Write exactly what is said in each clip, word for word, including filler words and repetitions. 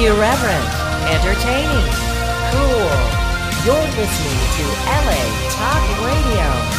Irreverent, entertaining, cool. You're listening to L A Talk Radio.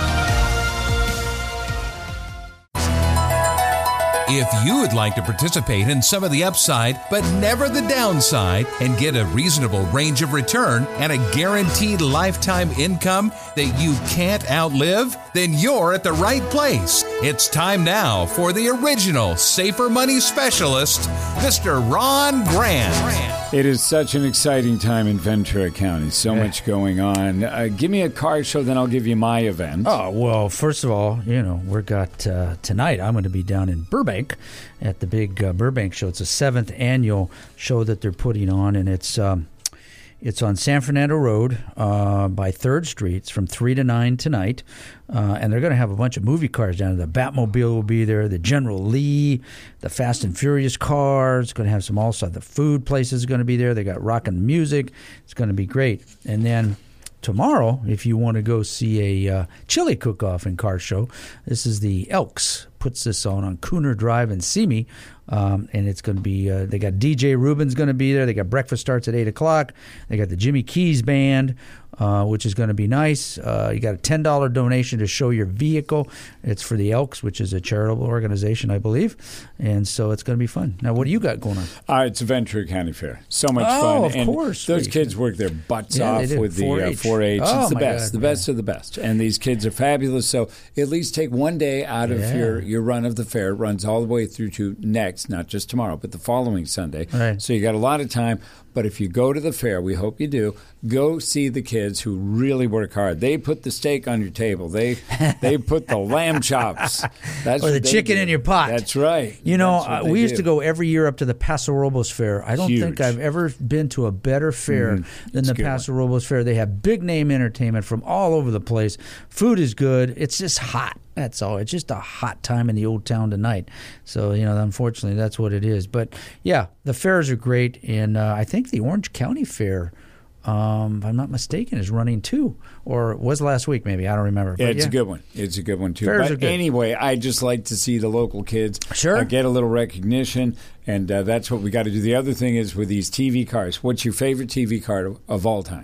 If you would like to participate in some of the upside, but never the downside, and get a reasonable range of return and a guaranteed lifetime income that you can't outlive, then you're at the right place. It's time now for the original Safer Money Specialist, Mister Ron Grant. It is such an exciting time in Ventura County. So yeah. much going on. Uh, give me a car show, then I'll give you my event. Oh, well, first of all, you know, we've got uh, tonight, I'm going to be down in Burbank at the big uh, Burbank show. It's the seventh annual show that they're putting on, and it's um, it's on San Fernando Road uh, by third Street. It's from three to nine tonight, uh, and they're going to have a bunch of movie cars down there. The Batmobile will be there, the General Lee, the Fast and Furious cars. It's going to have some also. The food places are going to be there. They got rockin' music. It's going to be great. And then tomorrow, if you want to go see a uh, chili cook-off and car show, this is the Elks. Puts this on on Cooner Drive in Simi, um, and it's going to be, uh, they got D J Rubin's going to be there. They got breakfast starts at eight o'clock. They got the Jimmy Keys Band, uh, which is going to be nice. Uh, you got a ten dollars donation to show your vehicle. It's for the Elks, which is a charitable organization, I believe, and so it's going to be fun. Now, what do you got going on? Uh, it's a Ventura County Fair. So much oh, fun. of and course. Those kids work their butts yeah, off with the uh, four H. Oh, it's the my best. God, the best yeah. of the best. And these kids are fabulous. So at least take one day out of yeah. your, your run of the fair. It runs all the way through to next, not just tomorrow, but the following Sunday. Right. So you got a lot of time. But if you go to the fair, we hope you do, go see the kids who really work hard. They put the steak on your table. They they put the lamb chops. That's or the what they chicken do. in your pot. That's right. You know, That's uh, we used do. to go every year up to the Paso Robles Fair. I don't Huge. think I've ever been to a better fair mm, than the Paso Robles Fair. They have big name entertainment from all over the place. Food is good. It's just hot. That's all. It's just a hot time in the old town tonight. So, you know, unfortunately, that's what it is. But, yeah, the fairs are great. And uh, I think the Orange County Fair, um, if I'm not mistaken, is running too. Or it was last week, maybe. I don't remember. Yeah, but, it's yeah. a good one. It's a good one, too. Fairs but are good. Anyway, I just like to see the local kids sure. uh, get a little recognition. And uh, that's what we got to do. The other thing is with these T V cars. What's your favorite T V car of, of all time?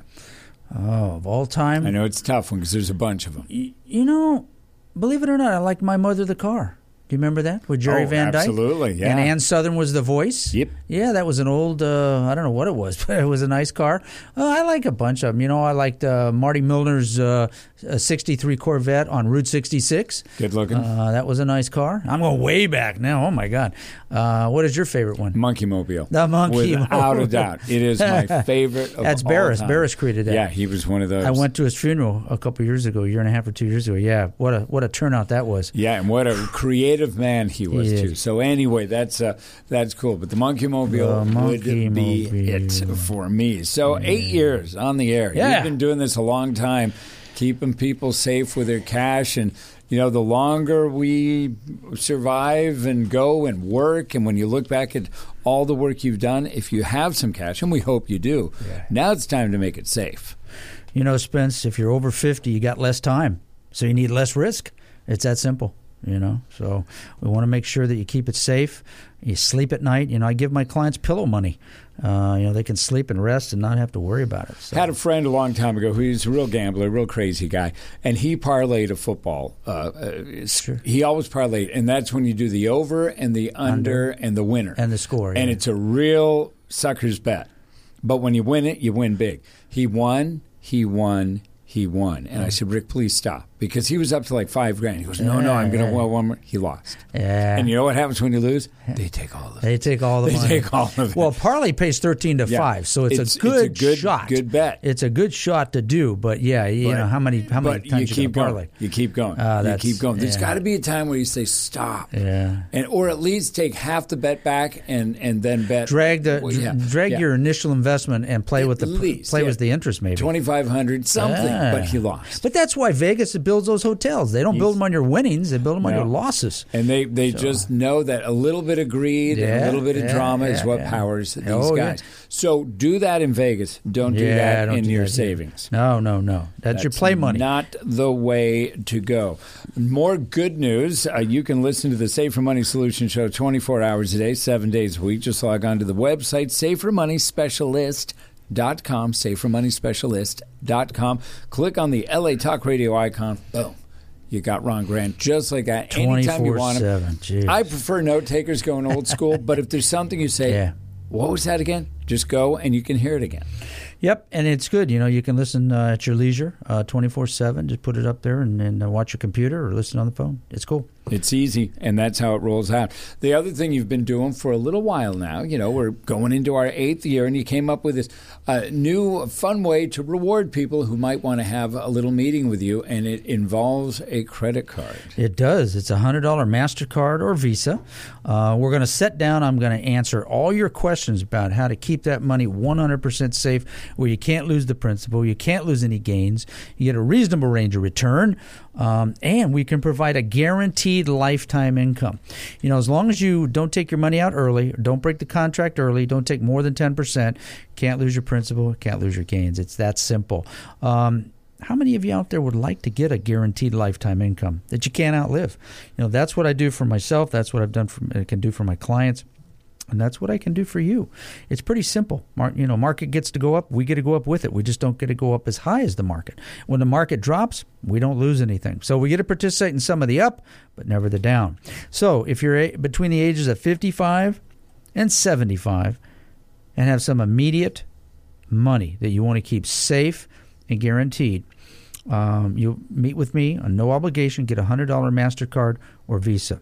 Oh, of all time? I know it's a tough one because there's a bunch of them. Y- you know... Believe it or not, I like My Mother the Car. Do you remember that with Jerry oh, Van Dyke? Absolutely, yeah. And Ann Southern was the voice. Yep. Yeah, that was an old, uh, I don't know what it was, but it was a nice car. Uh, I like a bunch of them. You know, I liked uh, Marty Milner's uh, sixty-three Corvette on Route sixty-six. Good looking. Uh, that was a nice car. I'm going way back now. Oh, my God. Uh, what is your favorite one? Monkey Mobile. The Monkey Without Mobile. a doubt. It is my favorite of That's all Barris. time. Barris created that. Yeah, he was one of those. I went to his funeral a couple years ago, a year and a half or two years ago. Yeah, what a what a turnout that was. Yeah, and what a creative man he was, He too. So anyway, that's uh, that's cool. But the Monkey Mobile The Monkey would be Mobile. it for me. So eight years on the air. Yeah. You've been doing this a long time, keeping people safe with their cash. And, you know, the longer we survive and go and work, and when you look back at all the work you've done, if you have some cash, and we hope you do, Yeah. now it's time to make it safe. You know, Spence, if you're over fifty, you got less time, so you need less risk. It's that simple, you know. So we want to make sure that you keep it safe. You sleep at night. You know, I give my clients pillow money. Uh, you know, they can sleep and rest and not have to worry about it. So. Had a friend a long time ago who's a real gambler, a real crazy guy, and he parlayed a football. Uh, uh, Sure. He always parlayed, and that's when you do the over and the under, under. and the winner. And the score, And yeah. it's a real sucker's bet. But when you win it, you win big. He won, he won, he won. And I said, Rick, please stop. Because he was up to like five grand. He goes, no, no, I'm going to yeah. win one more. He lost. Yeah. And you know what happens when you lose? They take all of it. They take all the They money. take all of it. Well, parlay pays thirteen to Yeah. five, so it's, It's- a good it's a good- shot. good bet. It's a good shot to do, but yeah, you But- know how many how many but times you keep gonna going. parlay? You keep going. Ah, you that's- keep going. There's yeah. got to be a time where you say stop. Yeah. And or at least take half the bet back and, and then bet. Drag the Well, dr- yeah. drag Yeah. your initial investment and play At with the least, play yeah. with the interest maybe. twenty-five hundred something. Yeah, Yeah. but he lost. But that's why Vegas builds those hotels. They don't He's, build them on your winnings. They build them on no. your losses. And they, they So- just know that a little bit of greed and Yeah, a little bit of yeah, drama is yeah, what yeah. powers these Oh, yeah. guys. So do that in Vegas. Don't do Yeah, that don't in do your that here. savings. No, no, no. That's, your play money. Not the way to go. More good news. Uh, you can listen to the Safer Money Solution Show twenty-four hours a day, seven days a week. Just log on to the website, safer money specialist dot com, safer money specialist dot com. Click on the L A Talk Radio icon. Boom. You got Ron Grant just like that. Anytime you want him. twenty-four seven. I prefer note takers going old school, but if there's something you say, Yeah. what was that again? Just go and you can hear it again. Yep, and it's good. You know, you can listen uh, at your leisure, uh, twenty-four seven. Just put it up there and, and uh, watch your computer or listen on the phone. It's cool. It's easy, and that's how it rolls out. The other thing you've been doing for a little while now, you know, we're going into our eighth year, and you came up with this uh, new fun way to reward people who might want to have a little meeting with you, and it involves a credit card. It does. It's a one hundred dollars MasterCard or Visa. Uh, we're going to sit down. I'm going to answer all your questions about how to keep that money one hundred percent safe, where you can't lose the principal, you can't lose any gains, you get a reasonable range of return, um, and we can provide a guaranteed lifetime income. You know, as long as you don't take your money out early, don't break the contract early, don't take more than ten percent, can't lose your principal, can't lose your gains. It's that simple. Um, How many of you out there would like to get a guaranteed lifetime income that you can't outlive? You know, that's what I do for myself. That's what I've done for, I can do for my clients. And that's what I can do for you. It's pretty simple. Mar- you know, market gets to go up. We get to go up with it. We just don't get to go up as high as the market. When the market drops, we don't lose anything. So we get to participate in some of the up, but never the down. So if you're a- between the ages of fifty-five and seventy-five and have some immediate money that you want to keep safe and guaranteed, um, you'll meet with me on no obligation, get a one hundred dollars MasterCard or Visa.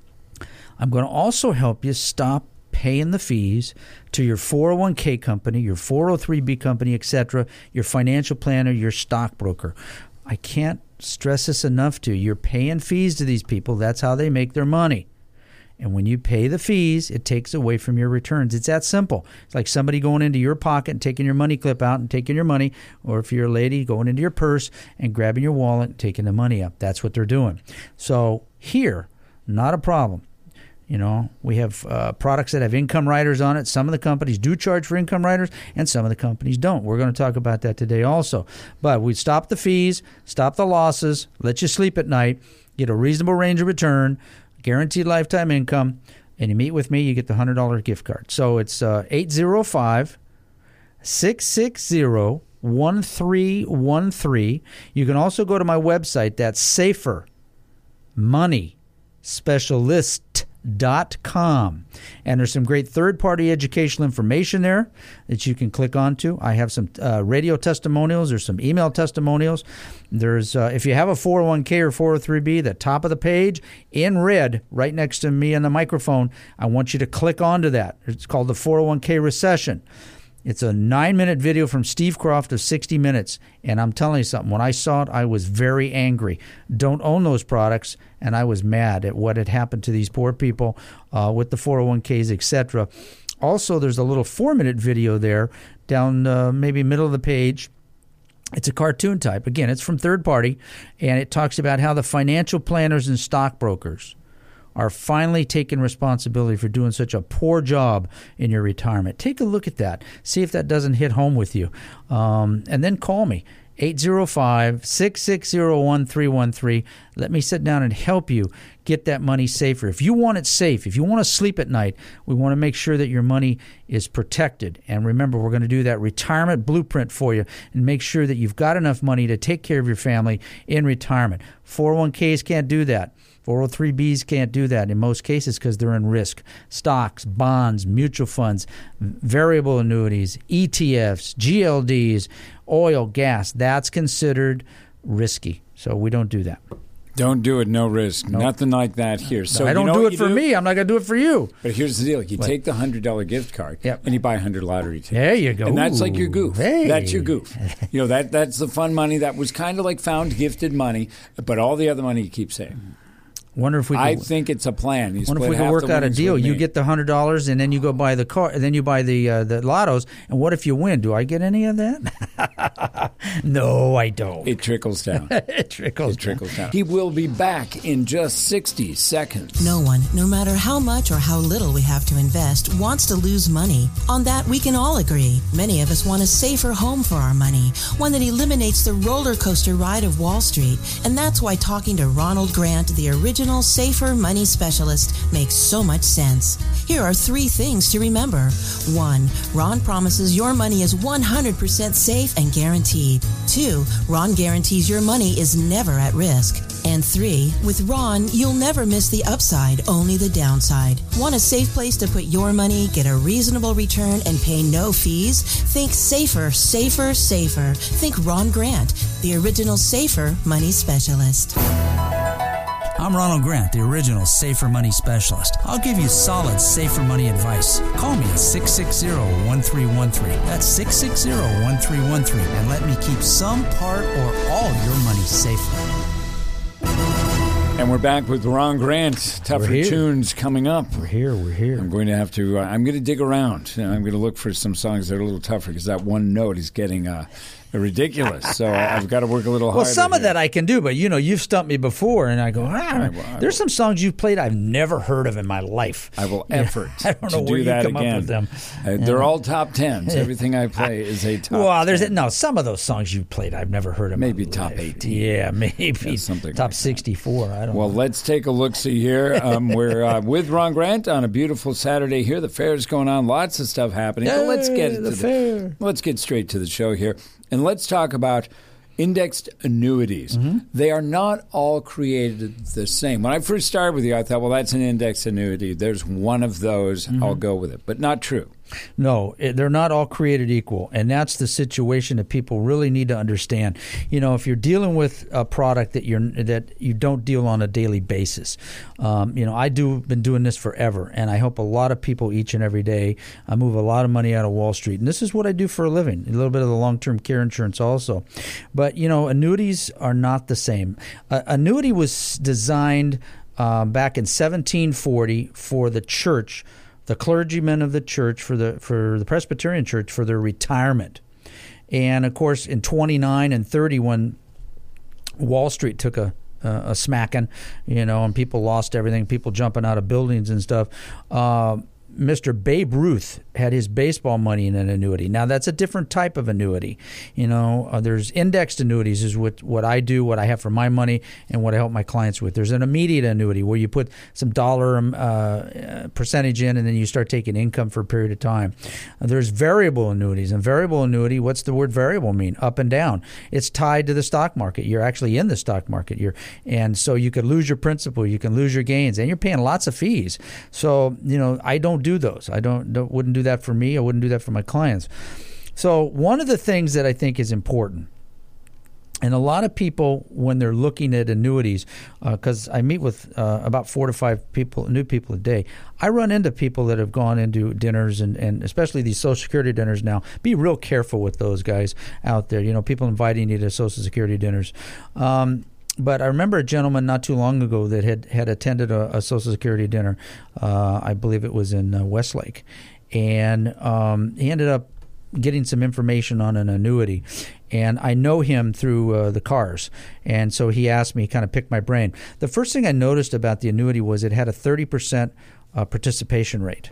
I'm going to also help you stop paying the fees to your four oh one k company, your four oh three b company, et cetera, your financial planner, your stockbroker. I can't stress this enough to you. You're paying fees to these people. That's how they make their money. And when you pay the fees, it takes away from your returns. It's that simple. It's like somebody going into your pocket and taking your money clip out and taking your money, or if you're a lady, going into your purse and grabbing your wallet and taking the money up. That's what they're doing. So here, not a problem. You know, we have uh, products that have income riders on it. Some of the companies do charge for income riders, and some of the companies don't. We're going to talk about that today also. But we stop the fees, stop the losses, let you sleep at night, get a reasonable range of return, guaranteed lifetime income, and you meet with me, you get the one hundred dollars gift card. So it's uh, eight oh five, six six zero, one three one three. You can also go to my website. That's Safer Money Specialist dot com, and there's some great third-party educational information there that you can click onto. I have some uh, radio testimonials. There's some email testimonials. There's uh, if you have a four oh one k or four oh three b, the top of the page in red, right next to me on the microphone, I want you to click onto that. It's called the four oh one k recession. It's a nine-minute video from Steve Croft of sixty minutes, and I'm telling you something. When I saw it, I was very angry. Don't own those products, and I was mad at what had happened to these poor people uh, with the four oh one k's, et cetera. Also, there's a little four-minute video there down uh, maybe middle of the page. It's a cartoon type. Again, it's from third party, and it talks about how the financial planners and stockbrokers are finally taking responsibility for doing such a poor job in your retirement. Take a look at that. See if that doesn't hit home with you. Um, and then call me, eight oh five, six six zero, one three one three. Let me sit down and help you get that money safer. If you want it safe, if you want to sleep at night, we want to make sure that your money is protected. And remember, we're going to do that retirement blueprint for you and make sure that you've got enough money to take care of your family in retirement. four oh one k's can't do that. four oh three b's can't do that in most cases because they're in risk. Stocks, bonds, mutual funds, variable annuities, E T Fs, G L Ds, oil, gas, that's considered risky. So we don't do that. Don't do it, no risk. Nope. Nothing like that here. So I don't you know do it for do? me. I'm not going to do it for you. But here's the deal. You what? take the one hundred dollars gift card yep. and you buy one hundred lottery tickets. There you go. And that's like your goof. Hey. That's your goof. You know, that that's the fun money that was kind of like found gifted money, but all the other money you keep saving. Wonder if we. Could, I think it's a plan. You wonder split if we could half work the out a winnings deal. with You me. get the hundred dollars, and then you go buy the car, and then you buy the uh, the lottos. And what if you win? Do I get any of that? No, I don't. It trickles down. it trickles. It trickles down. He will be back in just sixty seconds. No one, no matter how much or how little we have to invest, wants to lose money. On that, we can all agree. Many of us want a safer home for our money, one that eliminates the roller coaster ride of Wall Street. And that's why talking to Ronald Grant, the original Safer Money Specialist, makes so much sense. Here are three things to remember. One, Ron promises your money is one hundred percent safe and guaranteed. Two, Ron guarantees your money is never at risk. And three, with Ron, you'll never miss the upside, only the downside. Want a safe place to put your money, get a reasonable return, and pay no fees? Think safer, safer, safer. Think Ron Grant, the original Safer Money Specialist. I'm Ronald Grant, the original Safer Money Specialist. I'll give you solid Safer Money advice. Call me at six six zero, one three one three. That's six six zero, one three one three. And let me keep some part or all your money safely. And we're back with Ron Grant. Tougher tunes coming up. We're here. We're here. I'm going to have to. Uh, I'm going to dig around. And I'm going to look for some songs that are a little tougher because that one note is getting uh, ridiculous. So I've got to work a little harder. Well, some of here. that I can do, but you know, you've stumped me before, and I go, ah, right, well, there's some songs you've played I've never heard of in my life. I will effort I don't know to where do you that come again. up with them. Uh, they're all top tens. Everything I play is a top. Well, there's 10. no some of those songs you've played I've never heard of. Maybe in my top life. eighteen. Yeah, maybe Yeah, something top like that. sixty-four. I don't Well, know. let's take a look-see here. Um, we're uh, with Ron Grant on a beautiful Saturday here. The fair's going on. Lots of stuff happening. But let's get Yay, to the fair. let's get straight to the show here. And let's talk about indexed annuities. Mm-hmm. They are not all created the same. When I first started with you, I thought, well, that's an indexed annuity. There's one of those. Mm-hmm. I'll go with it. But not true. No, it, they're not all created equal, and that's the situation that people really need to understand. You know, if you're dealing with a product that you're that you don't deal on a daily basis, um, you know, I do been doing this forever, and I help a lot of people each and every day. I move a lot of money out of Wall Street, and this is what I do for a living. A little bit of the long-term care insurance also, but you know, annuities are not the same. Uh, annuity was designed uh, back in seventeen forty for the church. The clergymen of the church for the for the Presbyterian Church for their retirement, and of course in twenty-nine and thirty when Wall Street took a uh, a smacking, you know, and people lost everything, people jumping out of buildings and stuff. Uh, Mister Babe Ruth had his baseball money in an annuity. Now, that's a different type of annuity. You know, uh, there's indexed annuities is what, what I do, what I have for my money, and what I help my clients with. There's an immediate annuity where you put some dollar uh, percentage in, and then you start taking income for a period of time. Uh, there's variable annuities. And variable annuity, what's the word variable mean? Up and down. It's tied to the stock market. You're actually in the stock market. You're, and so you could lose your principal, you can lose your gains, and you're paying lots of fees. So, you know, I don't do those. I don't, don't wouldn't do that for me. I wouldn't do that for my clients. So one of the things that I think is important, and a lot of people when they're looking at annuities, because uh, I meet with uh, about four to five people, new people a day, I run into people that have gone into dinners and, and especially these Social Security dinners now. Be real careful with those guys out there. You know, people inviting you to Social Security dinners. Um, But I remember a gentleman not too long ago that had, had attended a, a Social Security dinner. Uh, I believe it was in uh, Westlake. And um, he ended up getting some information on an annuity. And I know him through uh, the cars. And so he asked me, kind of picked my brain. The first thing I noticed about the annuity was it had a thirty percent uh, participation rate.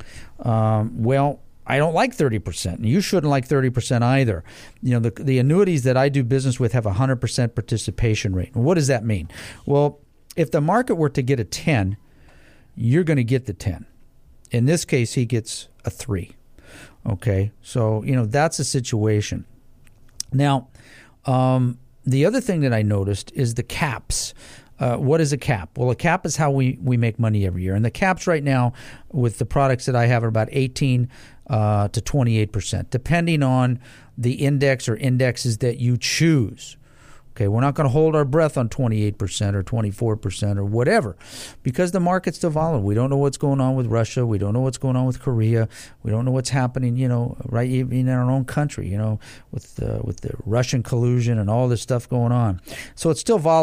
Um, well, I don't like thirty percent, and you shouldn't like thirty percent either. You know, the the annuities that I do business with have a one hundred percent participation rate. And what does that mean? Well, if the market were to get a ten, you're going to get the ten. In this case, he gets a three. Okay, so, you know, that's a situation. Now, um, the other thing that I noticed is the caps. Uh, what is a cap? Well, a cap is how we, we make money every year. And the caps right now with the products that I have are about eighteen uh, to twenty-eight percent, depending on the index or indexes that you choose. Okay, we're not going to hold our breath on twenty-eight percent or twenty-four percent or whatever because the market's still volatile. We don't know what's going on with Russia. We don't know what's going on with Korea. We don't know what's happening, you know, right even in our own country, you know, with, uh, with the Russian collusion and all this stuff going on. So it's still volatile.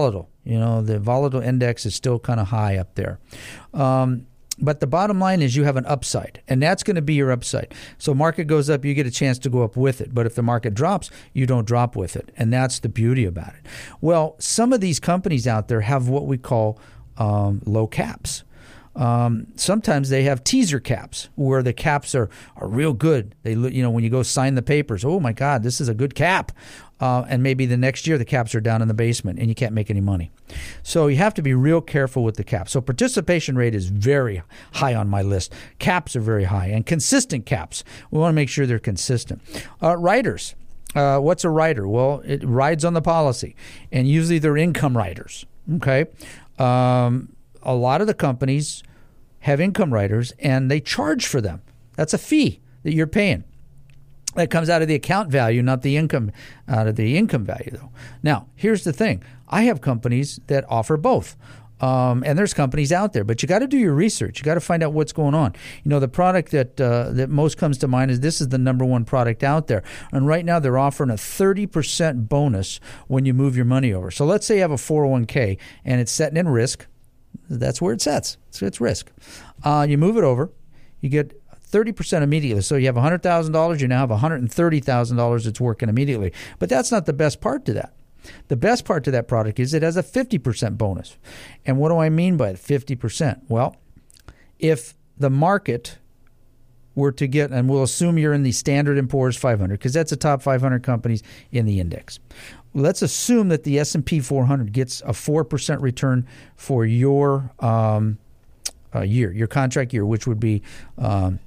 You know, the volatile index is still kind of high up there. Um, but the bottom line is you have an upside, and that's going to be your upside. So market goes up, you get a chance to go up with it. But if the market drops, you don't drop with it. And that's the beauty about it. Well, some of these companies out there have what we call um, low caps. Um, sometimes they have teaser caps where the caps are, are real good. They, you know, when you go sign the papers, oh my God, this is a good cap. Uh, and maybe the next year the caps are down in the basement and you can't make any money. So you have to be real careful with the caps. So participation rate is very high on my list. Caps are very high, and consistent caps. We want to make sure they're consistent. Uh, riders. Uh, what's a rider? Well, it rides on the policy, and usually they're income riders. Okay. Um, a lot of the companies have income riders, and they charge for them. That's a fee that you're paying. That comes out of the account value, not the income, out of the income value, though. Now, here's the thing. I have companies that offer both. Um, and there's companies out there, but you got to do your research. You got to find out what's going on. You know, the product that uh, that most comes to mind is this is the number one product out there. And right now they're offering a thirty percent bonus when you move your money over. So let's say you have a four oh one k and it's setting in risk. That's where it sets. So it's risk. Uh, you move it over. You get thirty percent immediately. So you have one hundred thousand dollars. You now have one hundred thirty thousand dollars that's working immediately. But that's not the best part to that. The best part to that product is it has a fifty percent bonus. And what do I mean by fifty percent? Well, if the market were to get, and we'll assume you're in the Standard and Poor's five hundred, because that's the top five hundred companies in the index. Let's assume that the S and P four hundred gets a four percent return for your um, uh, year, your contract year, which would be um,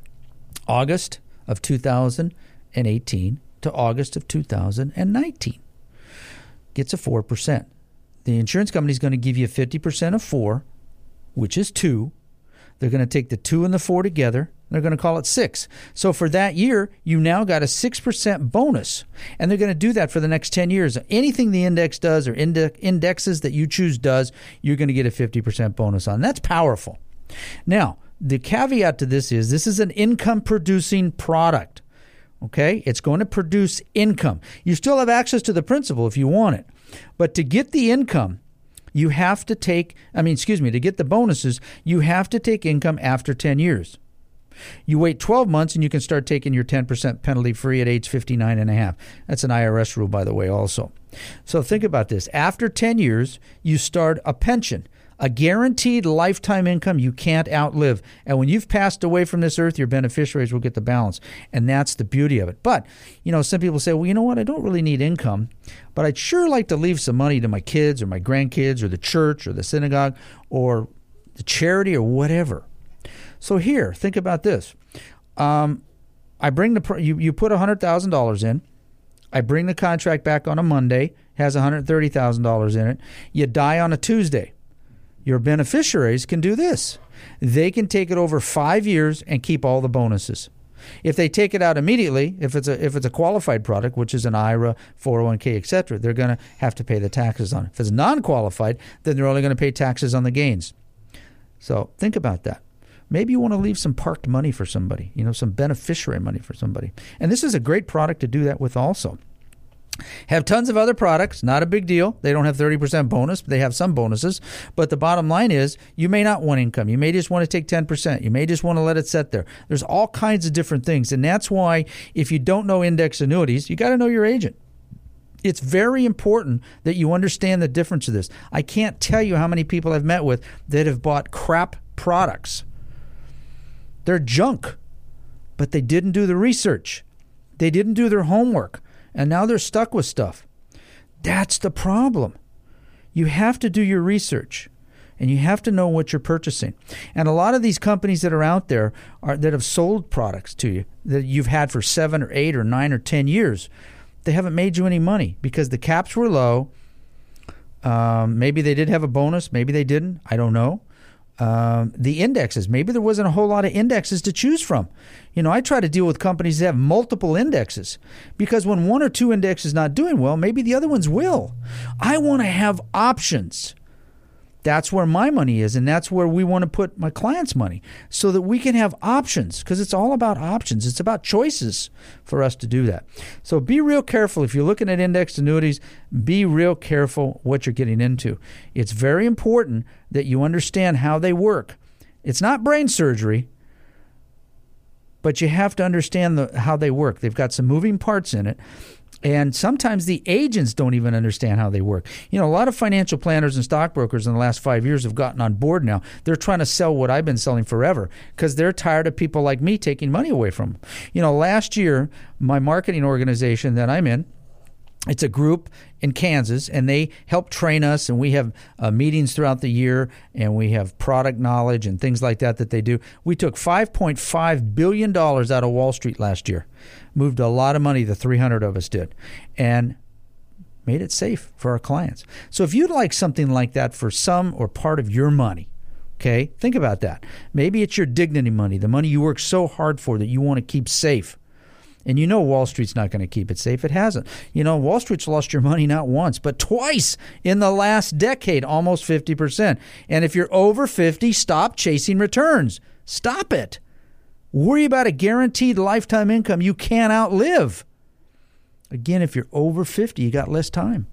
August of two thousand eighteen to August of two thousand nineteen. Gets a four percent. The insurance company is going to give you fifty percent of four, which is two. They're going to take the two and the four together. They're going to call it six. So for that year, you now got a six percent bonus. And they're going to do that for the next ten years. Anything the index does or inde- indexes that you choose does, you're going to get a fifty percent bonus on. That's powerful. Now, the caveat to this is this is an income-producing product. Okay, it's going to produce income. You still have access to the principal if you want it. But to get the income, you have to take, I mean, excuse me, to get the bonuses, you have to take income after ten years. You wait twelve months and you can start taking your ten percent penalty free at age fifty-nine and a half. That's an I R S rule, by the way, also. So think about this. After ten years, you start a pension. A guaranteed lifetime income you can't outlive. And when you've passed away from this earth, your beneficiaries will get the balance. And that's the beauty of it. But, you know, some people say, well, you know what? I don't really need income, but I'd sure like to leave some money to my kids or my grandkids or the church or the synagogue or the charity or whatever. So here, think about this. Um, I bring the you, you put one hundred thousand dollars in. I bring the contract back on a Monday, has one hundred thirty thousand dollars in it. You die on a Tuesday. Your beneficiaries can do this. They can take it over five years and keep all the bonuses. If they take it out immediately, if it's a if it's a qualified product, which is an I R A, four oh one k, et cetera, they're going to have to pay the taxes on it. If it's non-qualified, then they're only going to pay taxes on the gains. So think about that. Maybe you want to leave some parked money for somebody, you know, some beneficiary money for somebody. And this is a great product to do that with also. Have tons of other products, not a big deal. They don't have thirty percent bonus, but they have some bonuses. But the bottom line is you may not want income. You may just want to take ten percent. You may just want to let it sit there. There's all kinds of different things. And that's why if you don't know index annuities, you got to know your agent. It's very important that you understand the difference of this. I can't tell you how many people I've met with that have bought crap products. They're junk, but they didn't do the research. They didn't do their homework. And now they're stuck with stuff. That's the problem. You have to do your research, and you have to know what you're purchasing. And a lot of these companies that are out there are that have sold products to you that you've had for seven or eight or nine or ten years, they haven't made you any money because the caps were low. Um, maybe they did have a bonus. Maybe they didn't. I don't know. Um, the indexes. Maybe there wasn't a whole lot of indexes to choose from. You know, I try to deal with companies that have multiple indexes because when one or two index is not doing well, maybe the other ones will. I want to have options. That's where my money is, and that's where we want to put my clients' money so that we can have options, because it's all about options. It's about choices for us to do that. So be real careful. If you're looking at indexed annuities, be real careful what you're getting into. It's very important that you understand how they work. It's not brain surgery, but you have to understand the, how they work. They've got some moving parts in it. And sometimes the agents don't even understand how they work. You know, a lot of financial planners and stockbrokers in the last five years have gotten on board now. They're trying to sell what I've been selling forever because they're tired of people like me taking money away from them. You know, last year, my marketing organization that I'm in, it's a group in Kansas, and they help train us, and we have uh, meetings throughout the year, and we have product knowledge and things like that that they do. We took five point five billion dollars out of Wall Street last year, moved a lot of money, the three hundred of us did, and made it safe for our clients. So if you'd like something like that for some or part of your money, okay, think about that. Maybe it's your dignity money, the money you work so hard for that you want to keep safe. And you know Wall Street's not going to keep it safe. It hasn't. You know, Wall Street's lost your money not once, but twice in the last decade, almost fifty percent. And if you're over fifty, stop chasing returns. Stop it. Worry about a guaranteed lifetime income you can't outlive. Again, if you're over fifty, you got less time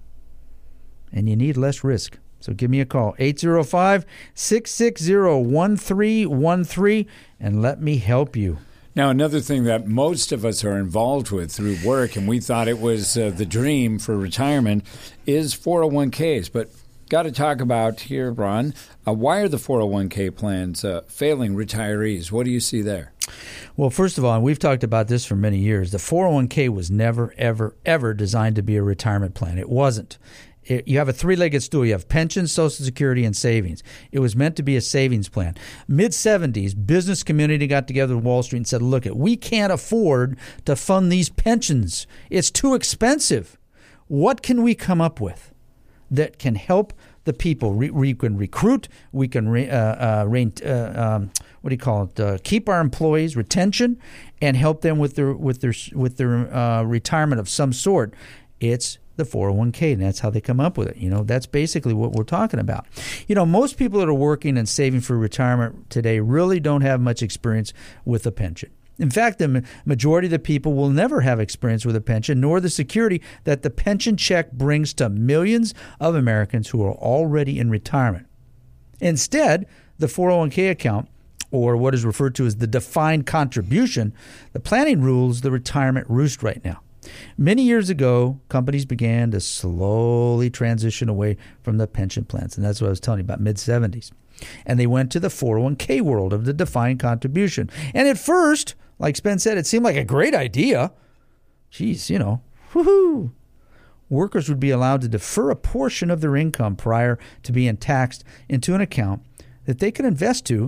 and you need less risk. So give me a call, eight oh five, six six zero, one three one three, and let me help you. Now, another thing that most of us are involved with through work, and we thought it was uh, the dream for retirement, is four oh one k's. But got to talk about here, Ron, uh, why are the four oh one k plans uh, failing retirees? What do you see there? Well, first of all, and we've talked about this for many years, the four oh one k was never, ever, ever designed to be a retirement plan. It wasn't. It, you have a three-legged stool. You have pensions, Social Security, and savings. It was meant to be a savings plan. mid seventies, business community got together with Wall Street and said, look, we can't afford to fund these pensions. It's too expensive. What can we come up with that can help the people? We, we can recruit. We can, re, uh, uh, re, uh, um, what do you call it, uh, keep our employees, retention, and help them with their, with their, with their uh, retirement of some sort. It's the four oh one k, and that's how they come up with it. You know, that's basically what we're talking about. You know, most people that are working and saving for retirement today really don't have much experience with a pension. In fact, the majority of the people will never have experience with a pension, nor the security that the pension check brings to millions of Americans who are already in retirement. Instead, the four oh one k account, or what is referred to as the defined contribution, the planning rules the retirement roost right now. Many years ago, companies began to slowly transition away from the pension plans, and that's what I was telling you about, mid seventies. And they went to the four oh one k world of the defined contribution. And at first, like Spence said, it seemed like a great idea. Geez, you know, woohoo! Workers would be allowed to defer a portion of their income prior to being taxed into an account that they could invest to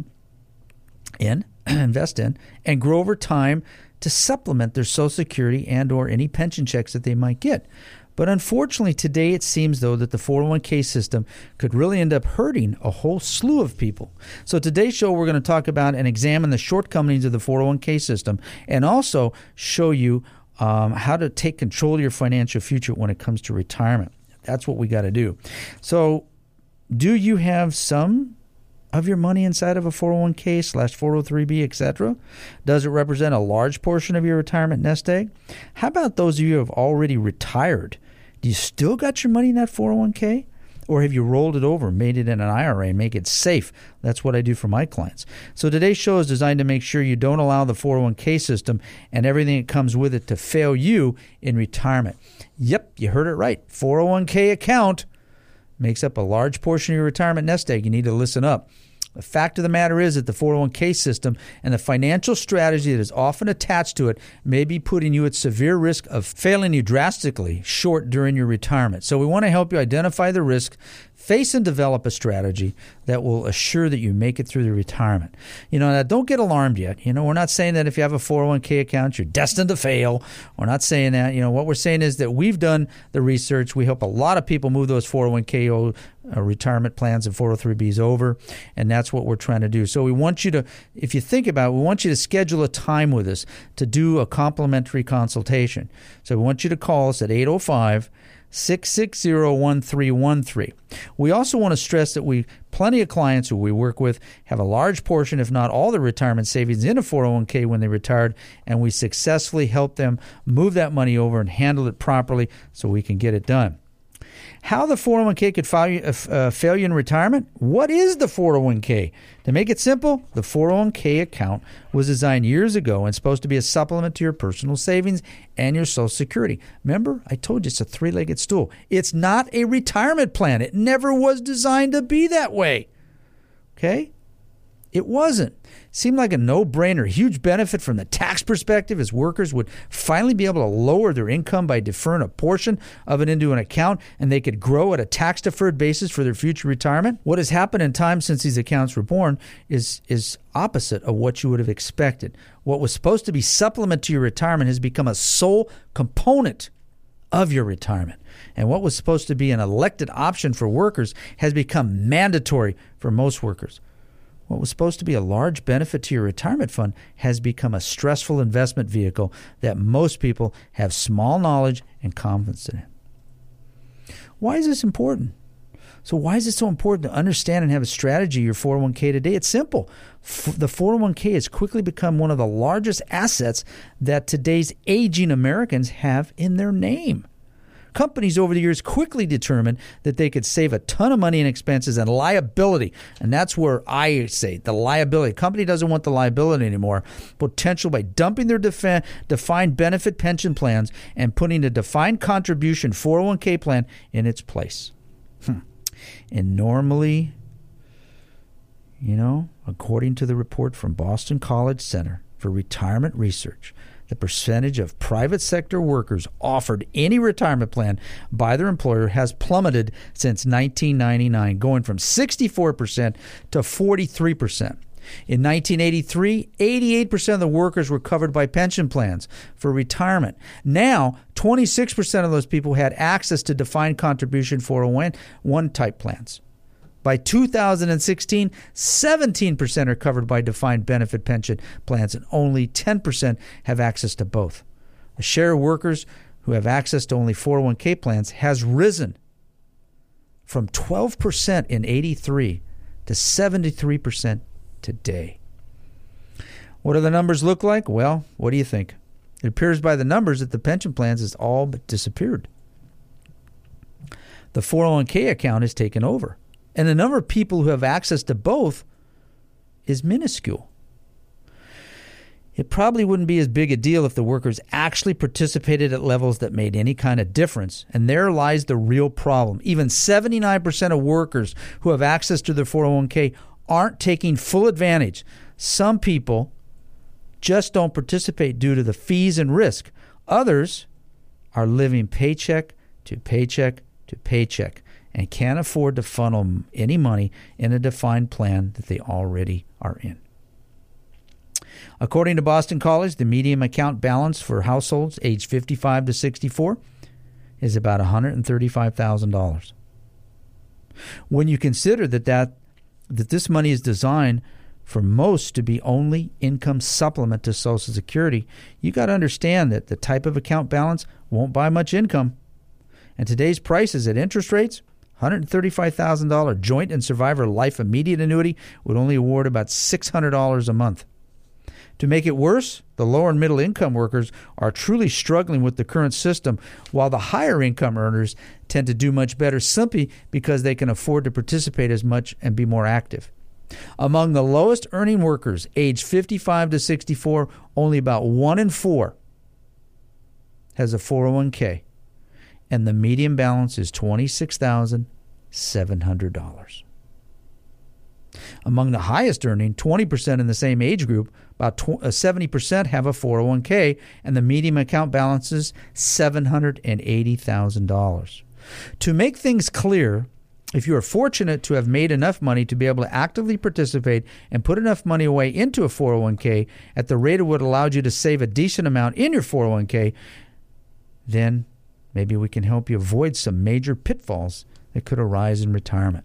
in, invest in, and grow over time to supplement their Social Security and or any pension checks that they might get. But unfortunately, today it seems, though, that the four oh one k system could really end up hurting a whole slew of people. So today's show, we're going to talk about and examine the shortcomings of the four oh one k system and also show you um, how to take control of your financial future when it comes to retirement. That's what we got to do. So do you have some of your money inside of a four oh one k slash four oh three b, et cetera? Does it represent a large portion of your retirement nest egg? How about those of you who have already retired? Do you still got your money in that four oh one k? Or have you rolled it over, made it in an I R A, and make it safe? That's what I do for my clients. So today's show is designed to make sure you don't allow the four oh one k system and everything that comes with it to fail you in retirement. Yep, you heard it right. four oh one k account makes up a large portion of your retirement nest egg. You need to listen up. The fact of the matter is that the four oh one k system and the financial strategy that is often attached to it may be putting you at severe risk of failing you drastically short during your retirement. So we want to help you identify the risk, face and develop a strategy that will assure that you make it through the retirement. You know, now don't get alarmed yet. You know, we're not saying that if you have a four oh one k account, you're destined to fail. We're not saying that. You know, what we're saying is that we've done the research. We help a lot of people move those four oh one k uh, retirement plans and four oh three b's over, and that's what we're trying to do. So we want you to, if you think about it, we want you to schedule a time with us to do a complimentary consultation. So we want you to call us at eight oh five, six six zero, one three one three. We also want to stress that we plenty of clients who we work with have a large portion, if not all, their retirement savings in a four oh one k when they retired, and we successfully help them move that money over and handle it properly so we can get it done. How the four oh one k could fail you, uh, fail you in retirement? What is the four oh one k? To make it simple, the four oh one k account was designed years ago and supposed to be a supplement to your personal savings and your Social Security. Remember, I told you it's a three-legged stool. It's not a retirement plan. It never was designed to be that way. Okay? It wasn't. Seemed like a no-brainer, huge benefit from the tax perspective, as workers would finally be able to lower their income by deferring a portion of it into an account, and they could grow at a tax-deferred basis for their future retirement. What has happened in time since these accounts were born is, is opposite of what you would have expected. What was supposed to be supplement to your retirement has become a sole component of your retirement. And what was supposed to be an elected option for workers has become mandatory for most workers. What was supposed to be a large benefit to your retirement fund has become a stressful investment vehicle that most people have small knowledge and confidence in. Why is this important? So why is it so important to understand and have a strategy your four oh one k today? It's simple. F- the four oh one k has quickly become one of the largest assets that today's aging Americans have in their name. Companies over the years quickly determined that they could save a ton of money in expenses and liability. And that's where I say the liability. The company doesn't want the liability anymore. Potential by dumping their defi- defined benefit pension plans and putting a defined contribution four oh one k plan in its place. Hmm. And normally, you know, according to the report from Boston College Center for Retirement Research, the percentage of private sector workers offered any retirement plan by their employer has plummeted since nineteen ninety-nine, going from sixty-four percent to forty-three percent. In nineteen eighty-three, eighty-eight percent of the workers were covered by pension plans for retirement. Now, twenty-six percent of those people had access to defined contribution four oh one type plans. By two thousand sixteen, seventeen percent are covered by defined benefit pension plans, and only ten percent have access to both. The share of workers who have access to only four oh one k plans has risen from twelve percent in eighty-three to seventy-three percent today. What do the numbers look like? Well, what do you think? It appears by the numbers that the pension plans has all but disappeared. The four oh one k account is taken over. And the number of people who have access to both is minuscule. It probably wouldn't be as big a deal if the workers actually participated at levels that made any kind of difference. And there lies the real problem. Even seventy-nine percent of workers who have access to their four oh one k aren't taking full advantage. Some people just don't participate due to the fees and risk. Others are living paycheck to paycheck to paycheck and can't afford to funnel any money in a defined plan that they already are in. According to Boston College, the median account balance for households aged fifty-five to sixty-four is about one hundred thirty-five thousand dollars. When you consider that, that that this money is designed for most to be only income supplement to Social Security, you got to understand that the type of account balance won't buy much income. And today's prices at interest rates, one hundred thirty-five thousand dollars joint and survivor life immediate annuity would only award about six hundred dollars a month. To make it worse, the lower and middle income workers are truly struggling with the current system, while the higher income earners tend to do much better simply because they can afford to participate as much and be more active. Among the lowest earning workers aged fifty-five to sixty-four, only about one in four has a four oh one k. And the median balance is twenty-six thousand seven hundred dollars. Among the highest earning, twenty percent in the same age group, about seventy percent have a four oh one k, and the median account balance is seven hundred eighty thousand dollars. To make things clear, if you are fortunate to have made enough money to be able to actively participate and put enough money away into a four oh one k at the rate it would allow you to save a decent amount in your four oh one k, then maybe we can help you avoid some major pitfalls that could arise in retirement.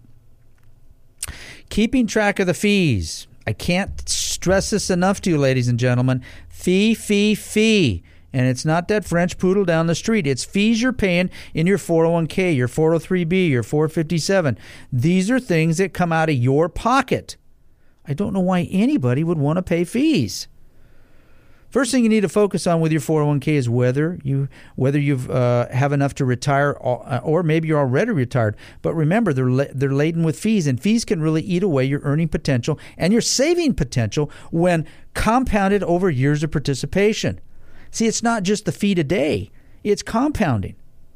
Keeping track of the fees. I can't stress this enough to you, ladies and gentlemen. Fee, fee, fee. And it's not that French poodle down the street. It's fees you're paying in your four oh one k, your four oh three b, your four fifty-seven. These are things that come out of your pocket. I don't know why anybody would want to pay fees. First thing you need to focus on with your four oh one k is whether you whether you've uh, have enough to retire, or, or maybe you're already retired. But remember, they're la- they're laden with fees, and fees can really eat away your earning potential and your saving potential when compounded over years of participation. See, it's not just the fee today; it's compounding.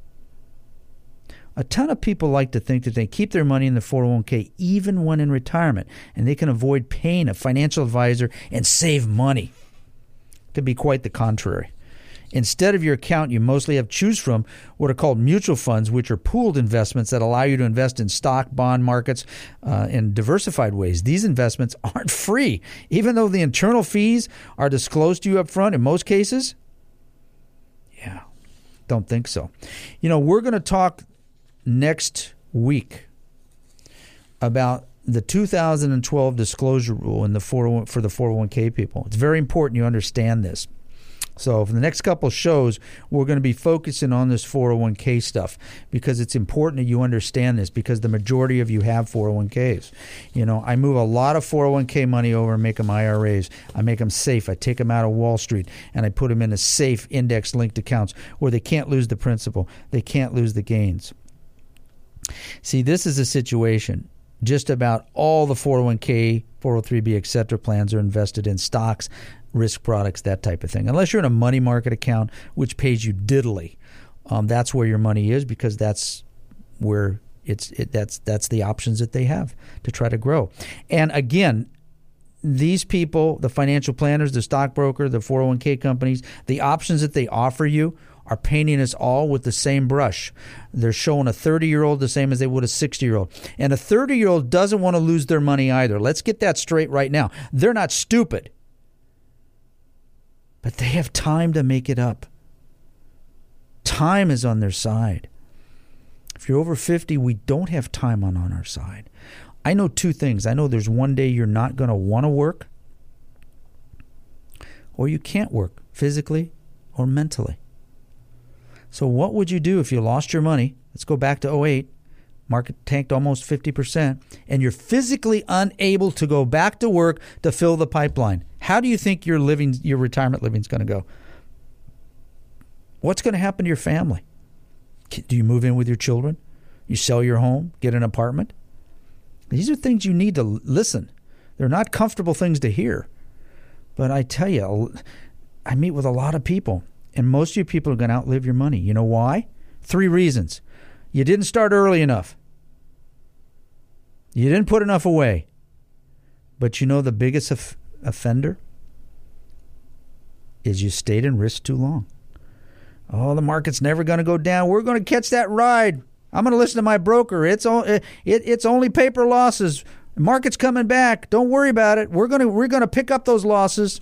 A ton of people like to think that they keep their money in the four oh one k even when in retirement, and they can avoid paying a financial advisor and save money. Could be quite the contrary. Instead of your account, you mostly have to choose from what are called mutual funds, which are pooled investments that allow you to invest in stock, bond markets uh, in diversified ways. These investments aren't free, even though the internal fees are disclosed to you up front in most cases. Yeah, don't think so. You know, we're going to talk next week about the two thousand twelve disclosure rule in the four for the four oh one k people. It's very important you understand this. So for the next couple of shows, we're going to be focusing on this four oh one k stuff because it's important that you understand this because the majority of you have four oh one k's. You know, I move a lot of four oh one k money over and make them I R As. I make them safe. I take them out of Wall Street and I put them in a safe index-linked accounts where they can't lose the principal. They can't lose the gains. See, this is a situation. Just about all the four oh one k, four oh three b, et cetera plans are invested in stocks, risk products, that type of thing. Unless you're in a money market account, which pays you diddly, um, that's where your money is because that's where it's it, that's that's the options that they have to try to grow. And again, these people, the financial planners, the stockbroker, the four oh one k companies, the options that they offer you are painting us all with the same brush. They're showing a thirty-year-old the same as they would a sixty-year-old. And a thirty-year-old doesn't want to lose their money either. Let's get that straight right now. They're not stupid. But they have time to make it up. Time is on their side. If you're over fifty, we don't have time on, on our side. I know two things. I know there's one day you're not going to want to work, or you can't work physically or mentally. So what would you do if you lost your money? Let's go back to oh eight. Market tanked almost fifty percent, and you're physically unable to go back to work to fill the pipeline. How do you think your living, your retirement living is going to go? What's going to happen to your family? Do you move in with your children? You sell your home, get an apartment? These are things you need to listen. They're not comfortable things to hear. But I tell you, I meet with a lot of people. And most of you people are going to outlive your money. You know why? Three reasons. You didn't start early enough. You didn't put enough away. But you know the biggest of- offender is you stayed in risk too long. Oh, the market's never going to go down. We're going to catch that ride. I'm going to listen to my broker. It's all, it, it's only paper losses. The market's coming back. Don't worry about it. We're going to we're going to pick up those losses.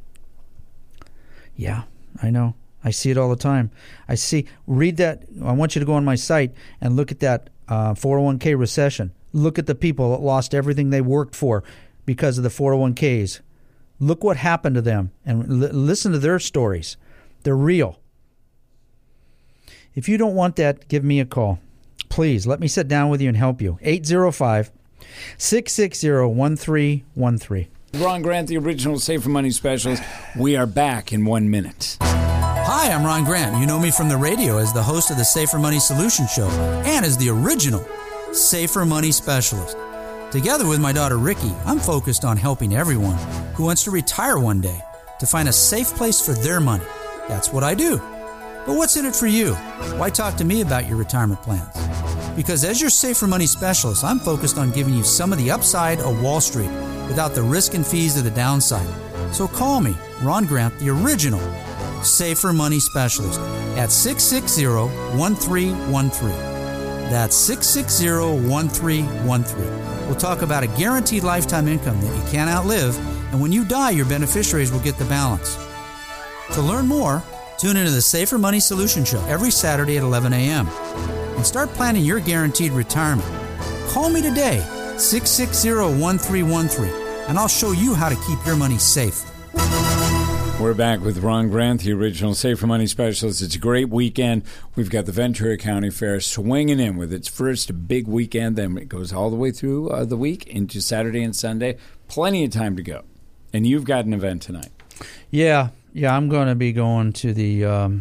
Yeah. I know. I see it all the time. I see, read that. I want you to go on my site and look at that uh, four oh one k recession. Look at the people that lost everything they worked for because of the four oh one k's. Look what happened to them and l- listen to their stories. They're real. If you don't want that, give me a call. Please, let me sit down with you and help you. eight oh five, six six zero, one three one three. Ron Grant, the original Safer Money Specialist. We are back in one minute. Hi, I'm Ron Grant. You know me from the radio as the host of the Safer Money Solution Show and as the original Safer Money Specialist. Together with my daughter Ricky, I'm focused on helping everyone who wants to retire one day to find a safe place for their money. That's what I do. But what's in it for you? Why talk to me about your retirement plans? Because as your Safer Money Specialist, I'm focused on giving you some of the upside of Wall Street without the risk and fees of the downside. So call me, Ron Grant, the original Safer Money Specialist, at six six zero, one three one three. That's six six zero, one three one three. We'll talk about a guaranteed lifetime income that you can't outlive, and when you die, your beneficiaries will get the balance. To learn more, tune into the Safer Money Solution Show every Saturday at eleven a.m. and start planning your guaranteed retirement. Call me today, six six zero, one three one three, and I'll show you how to keep your money safe. We're back with Ron Grant, the original Safer Money Specialist. It's a great weekend. We've got the Ventura County Fair swinging in with its first big weekend. Then it goes all the way through uh, the week into Saturday and Sunday. Plenty of time to go. And you've got an event tonight. Yeah, yeah, I'm going to be going to the um,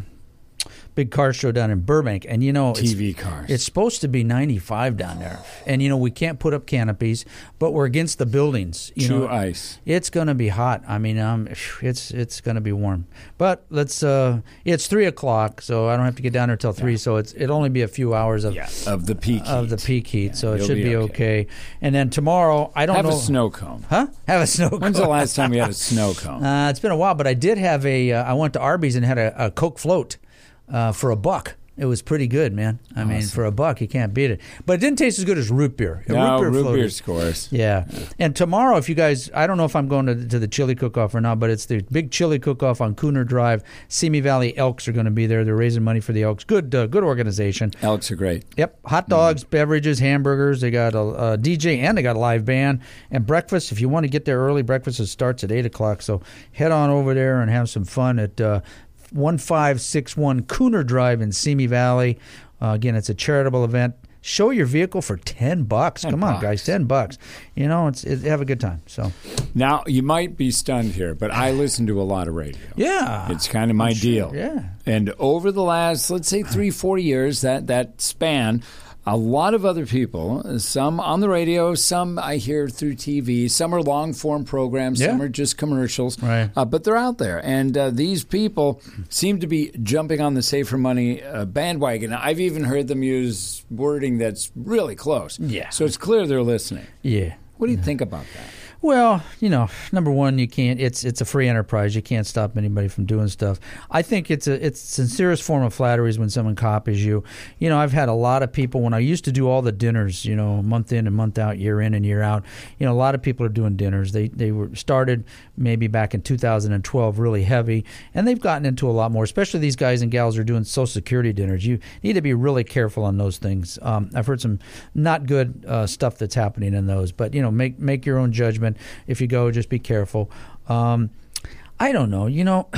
big car show down in Burbank. And, you know, T V it's, cars. It's supposed to be ninety-five down there. And, you know, we can't put up canopies, but we're against the buildings. You True know, ice. It's going to be hot. I mean, um, it's it's going to be warm. But let's. Uh, it's three o'clock, so I don't have to get down there till three. Yeah. So it's it'll only be a few hours of yeah, of the peak heat. of the peak heat. Yeah, so it should be, be okay. okay. And then tomorrow, I don't have know. Have a snow cone. Huh? Have a snow cone. When's the last time you had a snow cone? Uh, it's been a while, but I did have a. Uh, I went to Arby's and had a, a Coke float uh, for a buck. It was pretty good, man. I awesome. mean, for a buck, you can't beat it. But it didn't taste as good as root beer. A no, root beer, root beer scores. Yeah. yeah. And tomorrow, if you guys, I don't know if I'm going to, to the chili cook-off or not, but it's the big chili cook-off on Cooner Drive. Simi Valley Elks are going to be there. They're raising money for the Elks. Good uh, good organization. Elks are great. Yep. Hot dogs, mm. beverages, hamburgers. They got a, a D J and they got a live band. And breakfast, if you want to get there early, breakfast starts at eight o'clock. So head on over there and have some fun at uh, one five six one Cooner Drive in Simi Valley. Uh, again, it's a charitable event. Show your vehicle for ten bucks. ten Come bucks. on, guys, ten bucks. You know, it's it, have a good time. So now you might be stunned here, but I listen to a lot of radio. Yeah, it's kind of my sure. deal. Yeah, and over the last, let's say, three, four years, that that span. A lot of other people, some on the radio, some I hear through T V, some are long-form programs, yeah. some are just commercials, right. uh, but they're out there. And uh, these people seem to be jumping on the Safer Money uh, bandwagon. I've even heard them use wording that's really close. Yeah. So it's clear they're listening. Yeah. What do you yeah. think about that? Well, you know, number one, you can't. It's it's a free enterprise. You can't stop anybody from doing stuff. I think it's a it's sincerest form of flattery is when someone copies you. You know, I've had a lot of people when I used to do all the dinners. You know, month in and month out, year in and year out. You know, a lot of people are doing dinners. They they were started maybe back in two thousand twelve, really heavy, and they've gotten into a lot more. Especially these guys and gals who are doing Social Security dinners. You need to be really careful on those things. Um, I've heard some not good uh, stuff that's happening in those, but you know, make make your own judgment. If you go, just be careful. Um, I don't know. You know,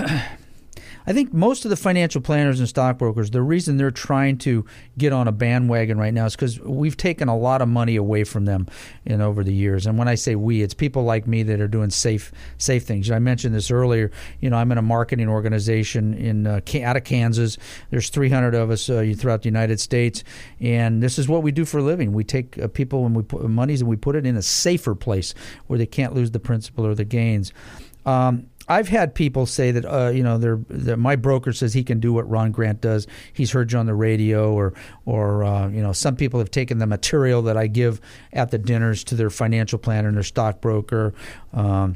I think most of the financial planners and stockbrokers, the reason they're trying to get on a bandwagon right now is because we've taken a lot of money away from them in over the years. And when I say we, it's people like me that are doing safe safe things. I mentioned this earlier. You know, I'm in a marketing organization in uh, out of Kansas. There's three hundred of us uh, throughout the United States, and this is what we do for a living. We take uh, people and we put monies and we put it in a safer place where they can't lose the principal or the gains. Um, I've had people say that, uh, you know, they're, they're, my broker says he can do what Ron Grant does. He's heard you on the radio, or, or uh, you know, some people have taken the material that I give at the dinners to their financial planner and their stockbroker. Um,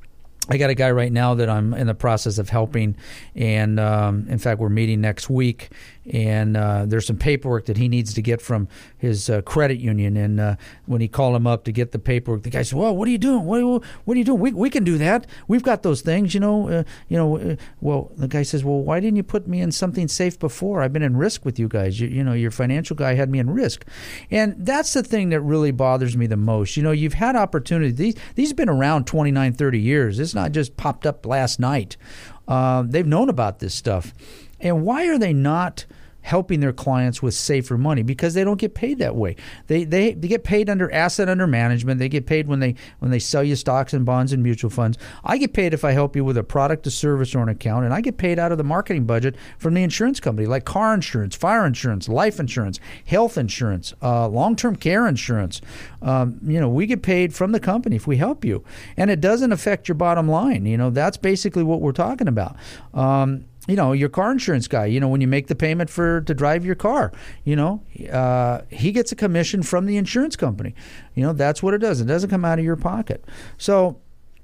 I got a guy right now that I'm in the process of helping, and um, in fact, we're meeting next week, and uh, there's some paperwork that he needs to get from his uh, credit union. And uh, when he called him up to get the paperwork, the guy said, "Well, what are you doing? What, what are you doing? We we can do that. We've got those things, you know. Uh, you know." Uh, well, the guy says, "Well, why didn't you put me in something safe before? I've been in risk with you guys. You, you know, your financial guy had me in risk," and that's the thing that really bothers me the most. You know, you've had opportunities. These these have been around twenty-nine, thirty years. It's not just popped up last night. Uh, they've known about this stuff. And why are they not helping their clients with safer money? Because they don't get paid that way. They, they they get paid under asset under management. They get paid when they when they sell you stocks and bonds and mutual funds. I get paid if I help you with a product, a service, or an account, and I get paid out of the marketing budget from the insurance company, like car insurance, fire insurance, life insurance, health insurance, uh, long-term care insurance. Um, you know, we get paid from the company if we help you, and it doesn't affect your bottom line. You know, that's basically what we're talking about. Um, You know, your car insurance guy, you know, when you make the payment for to drive your car, you know, uh, he gets a commission from the insurance company. You know, that's what it does. It doesn't come out of your pocket. So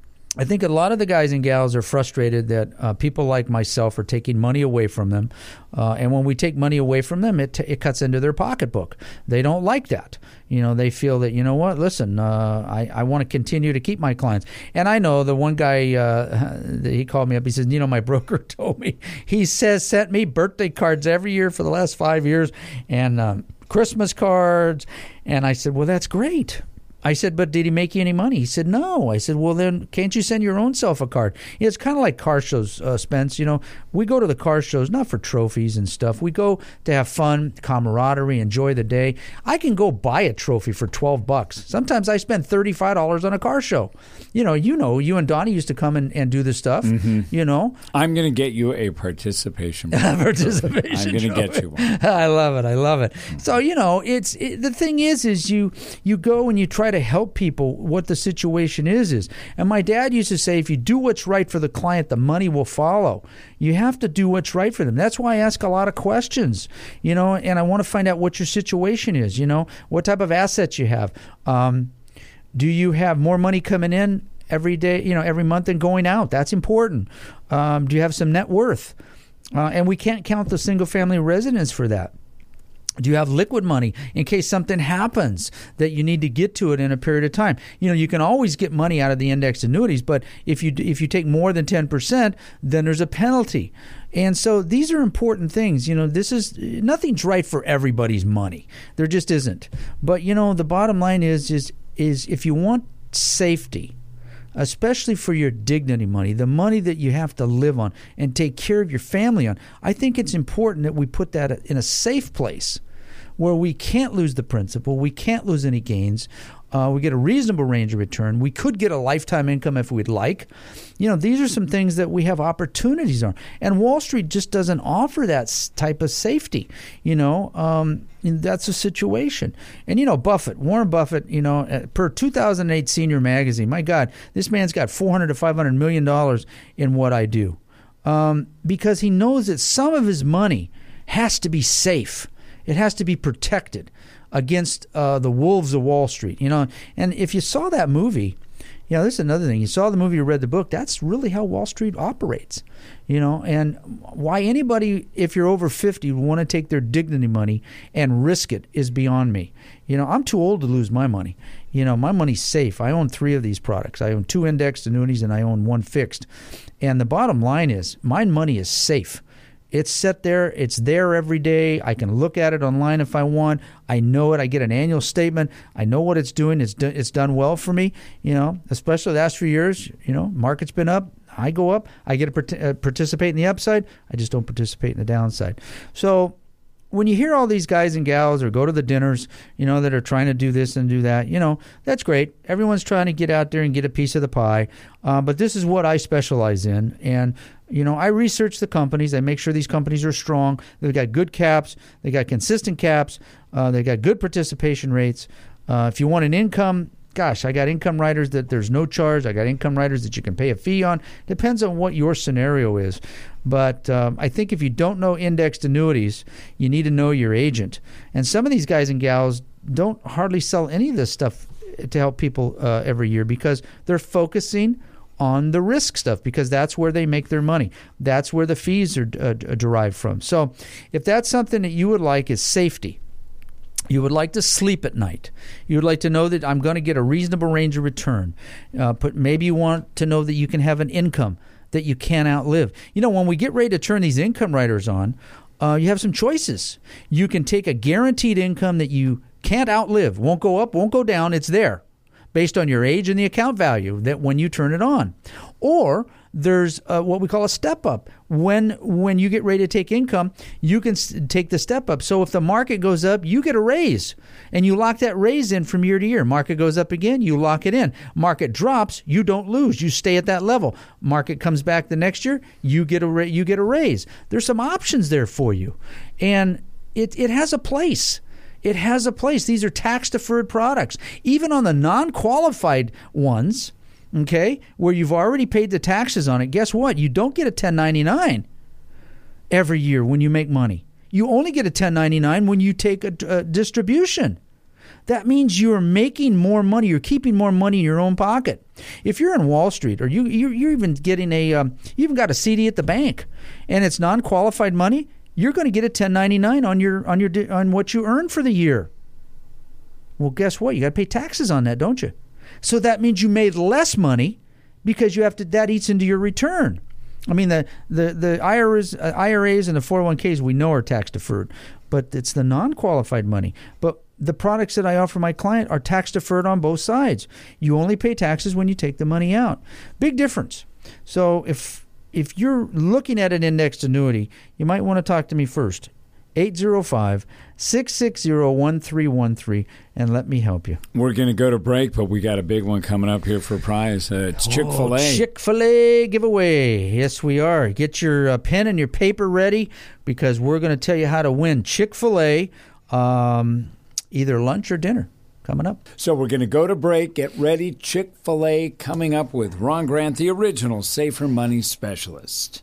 I think a lot of the guys and gals are frustrated that uh, people like myself are taking money away from them. Uh, and when we take money away from them, it, t- it cuts into their pocketbook. They don't like that. You know, they feel that, you know what, listen, uh, I, I want to continue to keep my clients. And I know the one guy, uh, he called me up. He says, you know, my broker told me, he says, sent me birthday cards every year for the last five years and um, Christmas cards. And I said, well, that's great. I said, but did he make you any money? He said, no. I said, well, then can't you send your own self a card? It's kind of like car shows, uh, Spence. You know, we go to the car shows not for trophies and stuff. We go to have fun, camaraderie, enjoy the day. I can go buy a trophy for twelve bucks. Sometimes I spend thirty-five dollars on a car show. You know, you know, you and Donnie used to come and, and do this stuff, mm-hmm. you know. I'm going to get you a participation participation I'm going to get you one. I love it. I love it. So, you know, it's it, the thing is, is you you go and you try to help people what the situation is is. And my dad used to say, if you do what's right for the client, the money will follow. You have to do what's right for them. That's why I ask a lot of questions, you know, and I want to find out what your situation is, you know, what type of assets you have. Um, do you have more money coming in every day, you know, every month than going out? That's important. Um, do you have some net worth? Uh, and we can't count the single family residence for that. Do you have liquid money in case something happens that you need to get to it in a period of time? You know, you can always get money out of the indexed annuities, but if you if you take more than ten percent, then there's a penalty. And so these are important things. You know, this is nothing's right for everybody's money. There just isn't. But, you know, the bottom line is is is if you want safety, especially for your dignity money, the money that you have to live on and take care of your family on, I think it's important that we put that in a safe place where we can't lose the principal, we can't lose any gains, uh, we get a reasonable range of return. We could get a lifetime income if we'd like. You know, these are some things that we have opportunities on. And Wall Street just doesn't offer that type of safety. You know, um, that's a situation. And, you know, Buffett, Warren Buffett, you know, per two thousand eight Senior Magazine, my God, this man's got four hundred to five hundred million dollars in what I do. Um, because he knows that some of his money has to be safe. It has to be protected against uh, the wolves of Wall Street, you know. And if you saw that movie, you know, this is another thing. You saw the movie or read the book, that's really how Wall Street operates, you know. And why anybody, if you're over fifty, would want to take their dignity money and risk it is beyond me. You know, I'm too old to lose my money. You know, my money's safe. I own three of these products. I own two indexed annuities and I own one fixed. And the bottom line is my money is safe. It's set there. It's there every day. I can look at it online if I want. I know it. I get an annual statement. I know what it's doing. It's do, it's done well for me. You know, especially the last few years. You know, market's been up. I go up. I get to part- uh, participate in the upside. I just don't participate in the downside. So when you hear all these guys and gals or go to the dinners, you know, that are trying to do this and do that, you know, that's great. Everyone's trying to get out there and get a piece of the pie. Uh, but this is what I specialize in. And you know, I research the companies. I make sure these companies are strong. They've got good caps. They got consistent caps. Uh, they got good participation rates. Uh, if you want an income, gosh, I got income riders that there's no charge. I got income riders that you can pay a fee on. Depends on what your scenario is. But um, I think if you don't know indexed annuities, you need to know your agent. And some of these guys and gals don't hardly sell any of this stuff to help people uh, every year because they're focusing on the risk stuff because that's where they make their money. That's where the fees are uh, derived from. So if that's something that you would like is safety, you would like to sleep at night, you would like to know that I'm going to get a reasonable range of return, uh, but maybe you want to know that you can have an income that you can't outlive. You know, when we get ready to turn these income riders on, uh, you have some choices. You can take a guaranteed income that you can't outlive, won't go up, won't go down, it's there, based on your age and the account value that when you turn it on. Or there's uh, what we call a step up. When when you get ready to take income, you can s- take the step up. So if the market goes up, you get a raise. And you lock that raise in from year to year. Market goes up again, you lock it in. Market drops, you don't lose. You stay at that level. Market comes back the next year, you get a ra- you get a raise. There's some options there for you. And it it has a place. It has a place. These are tax-deferred products. Even on the non-qualified ones, okay, where you've already paid the taxes on it, guess what? You don't get a ten ninety-nine every year when you make money. You only get a ten ninety-nine when you take a, a distribution. That means you're making more money. You're keeping more money in your own pocket. If you're in Wall Street or you, you're, you're even getting a, um, you even got a C D at the bank and it's non-qualified money, you're going to get a ten ninety-nine on your on your on what you earn for the year. Well, guess what? You got to pay taxes on that, don't you? So that means you made less money because you have to that eats into your return. I mean, the the the I R As, uh, I R As and the four oh one k's we know are tax deferred, but it's the non-qualified money. But the products that I offer my client are tax deferred on both sides. You only pay taxes when you take the money out. Big difference. So if if you're looking at an indexed annuity, you might want to talk to me first. eight oh five, six six zero, one three one three, and let me help you. We're going to go to break, but we got a big one coming up here for a prize. Uh, it's Chick-fil-A. Oh, Chick-fil-A giveaway. Yes, we are. Get your uh, pen and your paper ready because we're going to tell you how to win Chick-fil-A um, either lunch or dinner coming up. So we're going to go to break. Get ready. Chick-fil-A coming up with Ron Grant, the original Safer Money Specialist.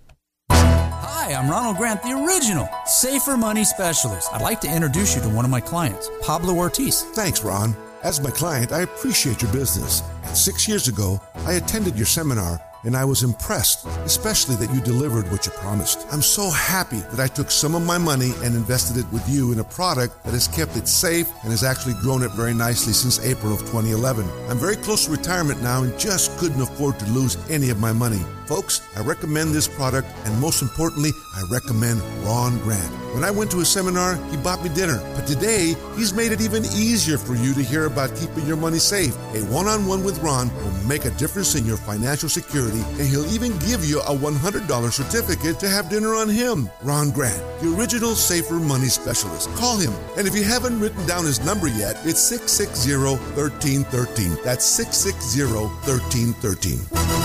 Hi, I'm Ronald Grant, the original Safer Money Specialist. I'd like to introduce you to one of my clients, Pablo Ortiz. Thanks, Ron. As my client, I appreciate your business. And six years ago, I attended your seminar, and I was impressed, especially that you delivered what you promised. I'm so happy that I took some of my money and invested it with you in a product that has kept it safe and has actually grown it very nicely since April of twenty eleven. I'm very close to retirement now and just couldn't afford to lose any of my money. Folks, I recommend this product, and most importantly, I recommend Ron Grant. When I went to his seminar, he bought me dinner. But today, he's made it even easier for you to hear about keeping your money safe. A one-on-one with Ron will make a difference in your financial security, and he'll even give you a one hundred dollars certificate to have dinner on him. Ron Grant, the original Safer Money Specialist. Call him. And if you haven't written down his number yet, it's six six zero, one three one three. That's six six zero, one three one three.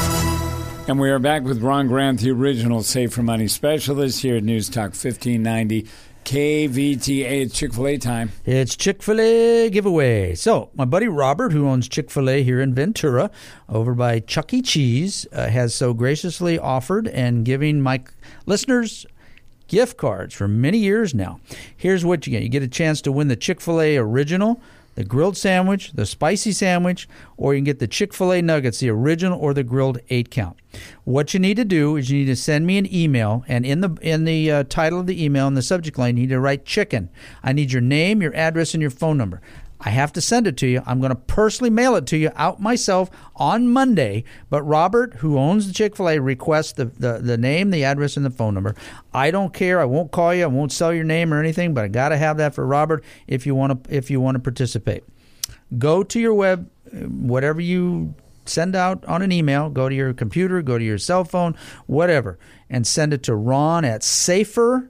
And we are back with Ron Grant, the original Safer Money Specialist here at News Talk fifteen ninety K V T A. It's Chick-fil-A time. It's Chick-fil-A giveaway. So my buddy Robert, who owns Chick-fil-A here in Ventura over by Chuck E. Cheese, uh, has so graciously offered and giving my listeners gift cards for many years now. Here's what you get. You get a chance to win the Chick-fil-A original, the grilled sandwich, the spicy sandwich, or you can get the Chick-fil-A nuggets, the original or the grilled eight count. What you need to do is you need to send me an email, and in the in the uh, title of the email, in the subject line, you need to write chicken. I need your name, your address, and your phone number. I have to send it to you. I'm going to personally mail it to you out myself on Monday. But Robert, who owns the Chick-fil-A, requests the, the, the name, the address, and the phone number. I don't care. I won't call you. I won't sell your name or anything, but I got to have that for Robert if you want to if you want to participate. Go to your web, whatever you send out on an email, go to your computer, go to your cell phone, whatever, and send it to Ron at safer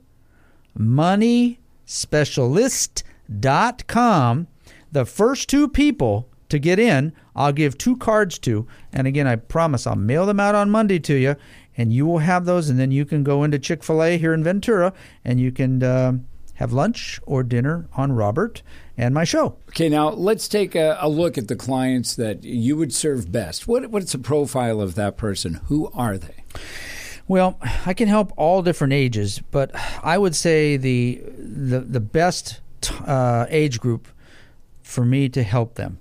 money specialist dot com. The first two people to get in, I'll give two cards to. And again, I promise I'll mail them out on Monday to you, and you will have those. And then you can go into Chick-fil-A here in Ventura, and you can uh, have lunch or dinner on Robert and my show. Okay, now let's take a, a look at the clients that you would serve best. What, what's the profile of that person? Who are they? Well, I can help all different ages, but I would say the the, the best uh, age group for me to help them,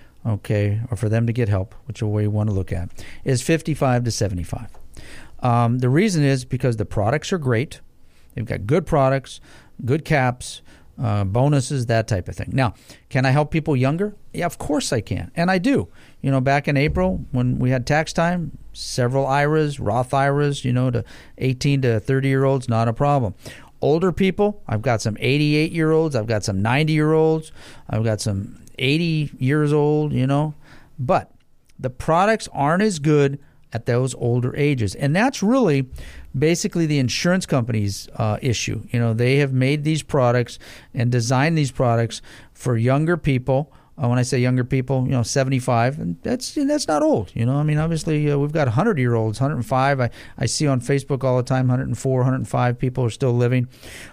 okay, or for them to get help, which way you want to look at, is fifty-five to seventy-five. Um, the reason is because the products are great. They've got good products, good caps, uh, bonuses, that type of thing. Now, can I help people younger? Yeah, of course I can, and I do. You know, back in April when we had tax time, several I R As, Roth I R As, you know, to eighteen to thirty-year-olds, not a problem. Older people, I've got some eighty-eight-year-olds. I've got some ninety-year-olds. I've got some eighty years old, you know. But the products aren't as good at those older ages. And that's really basically the insurance company's uh, issue. You know, they have made these products and designed these products for younger people. Uh, when I say younger people, you know, seventy-five, and that's that's not old. You know, I mean, obviously uh, we've got one hundred-year-olds, one hundred five. I, I see on Facebook all the time, one hundred four, one hundred five people are still living.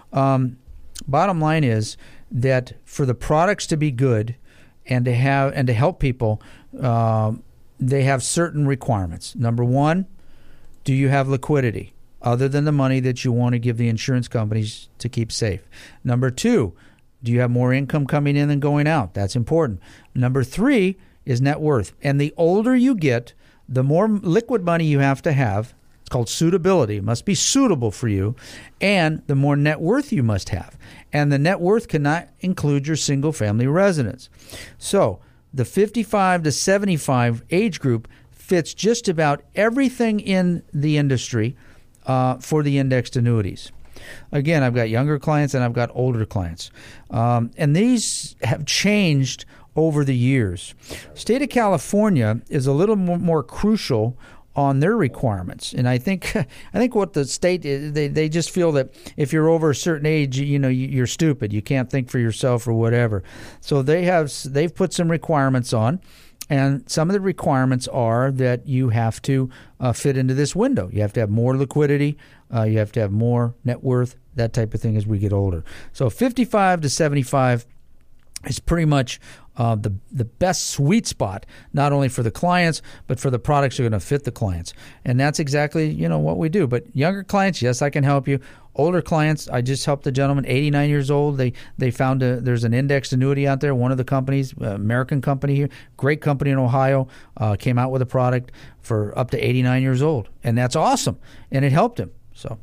Um, bottom line is that for the products to be good and to have and to help people, uh, they have certain requirements. Number one, do you have liquidity other than the money that you want to give the insurance companies to keep safe? Number two, do you have more income coming in than going out? That's important. Number three is net worth. And the older you get, the more liquid money you have to have. It's called suitability. It must be suitable for you. And the more net worth you must have. And the net worth cannot include your single-family residence. So the fifty-five to seventy-five age group fits just about everything in the industry uh, for the indexed annuities. Again, I've got younger clients and I've got older clients. Um, and these have changed over the years. State of California is a little more, more crucial on their requirements. And I think I think what the state is, they they just feel that if you're over a certain age, you know, you're stupid. You can't think for yourself or whatever. So they have they've put some requirements on. And some of the requirements are that you have to uh, fit into this window. You have to have more liquidity. Uh, you have to have more net worth, that type of thing as we get older. So fifty-five to seventy-five is pretty much uh, the the best sweet spot, not only for the clients, but for the products that are going to fit the clients. And that's exactly, you know, what we do. But younger clients, yes, I can help you. Older clients, I just helped a gentleman, eighty-nine years old. They they found a, there's an indexed annuity out there. One of the companies, uh, American company here, great company in Ohio, uh, came out with a product for up to eighty-nine years old. And that's awesome. And it helped him. So,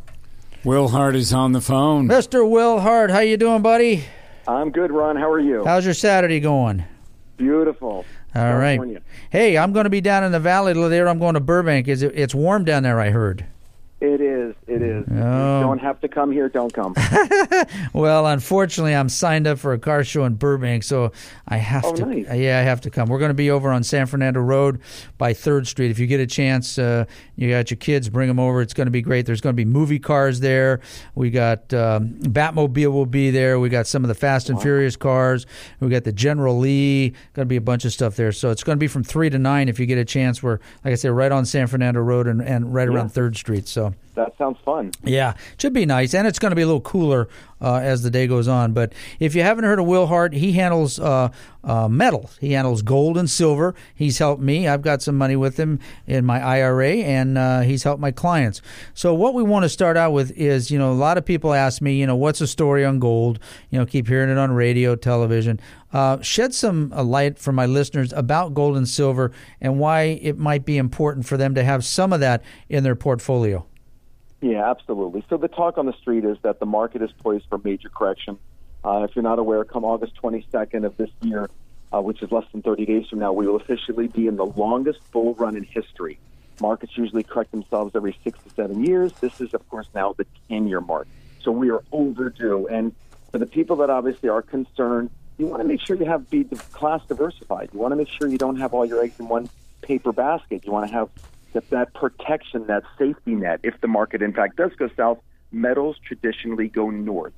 Will Hart is on the phone. Mister Will Hart, how you doing, buddy? I'm good, Ron. How are you? How's your Saturday going? Beautiful. All right. Hey, I'm going to be down in the valley there. I'm going to Burbank. Is it, it's warm down there, I heard. It is. It is. Oh. You don't have to come here. Don't come. Well, unfortunately, I'm signed up for a car show in Burbank, so I have oh, to. Nice. Yeah, I have to come. We're going to be over on San Fernando Road by third Street. If you get a chance, uh, you got your kids, bring them over. It's going to be great. There's going to be movie cars there. We got um, Batmobile will be there. We got some of the Fast and wow. Furious cars. We got the General Lee. Going to be a bunch of stuff there. So it's going to be from three to nine if you get a chance. We're, like I said, right on San Fernando Road and, and right yeah. around third Street. So. That sounds fun. Yeah, should be nice, and it's going to be a little cooler uh, as the day goes on. But if you haven't heard of Will Hart, he handles uh, uh, metals. He handles gold and silver. He's helped me. I've got some money with him in my I R A, and uh, he's helped my clients. So what we want to start out with is, you know, a lot of people ask me, you know, what's the story on gold? You know, keep hearing it on radio, television. Uh, shed some uh, light for my listeners about gold and silver and why it might be important for them to have some of that in their portfolio. Yeah, absolutely. So the talk on the street is that the market is poised for major correction. Uh, if you're not aware, come August twenty-second of this year, uh, which is less than thirty days from now, we will officially be in the longest bull run in history. Markets usually correct themselves every six to seven years. This is, of course, now the ten-year mark. So we are overdue. And for the people that obviously are concerned, you want to make sure you have be class diversified. You want to make sure you don't have all your eggs in one paper basket. You want to have that, that protection, that safety net. If the market, in fact, does go south, metals traditionally go north.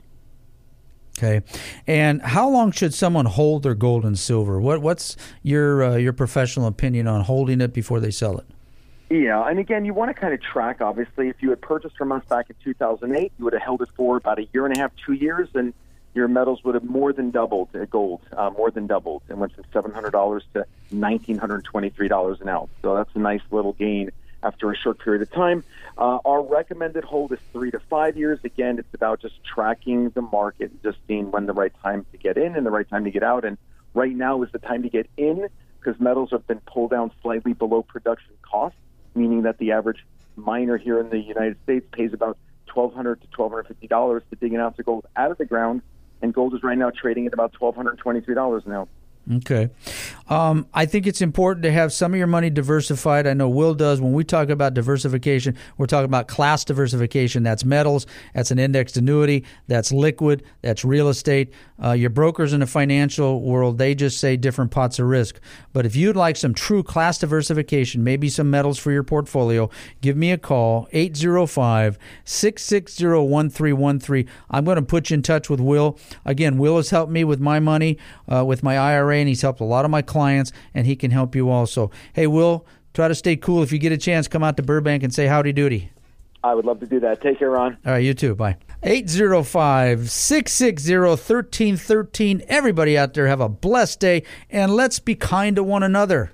Okay. And how long should someone hold their gold and silver? What What's your uh, your professional opinion on holding it before they sell it? Yeah, and again, you want to kind of track, obviously. If you had purchased from us back in two thousand eight, you would have held it for about a year and a half, two years, and your metals would have more than doubled, uh, gold, uh, more than doubled, and went from seven hundred dollars to one thousand nine hundred twenty-three dollars an ounce. So that's a nice little gain after a short period of time. Uh, our recommended hold is three to five years. Again, it's about just tracking the market, just seeing when the right time to get in and the right time to get out. And right now is the time to get in because metals have been pulled down slightly below production cost, meaning that the average miner here in the United States pays about twelve hundred dollars to twelve hundred fifty dollars to dig an ounce of gold out of the ground. And gold is right now trading at about twelve hundred twenty-three dollars an ounce. Okay. Um, I think it's important to have some of your money diversified. I know Will does. When we talk about diversification, we're talking about class diversification. That's metals. That's an indexed annuity. That's liquid. That's real estate. Uh, your brokers in the financial world, they just say different pots of risk. But if you'd like some true class diversification, maybe some metals for your portfolio, give me a call, eight oh five, six six zero, one three one three. I'm going to put you in touch with Will. Again, Will has helped me with my money, uh, with my I R A, and he's helped a lot of my clients, and he can help you also. Hey, Will, try to stay cool. If you get a chance, come out to Burbank and say howdy doody. I would love to do that. Take care, Ron. All right, you too. Bye. eight oh five, six six zero, one three one three. Everybody out there have a blessed day, and let's be kind to one another.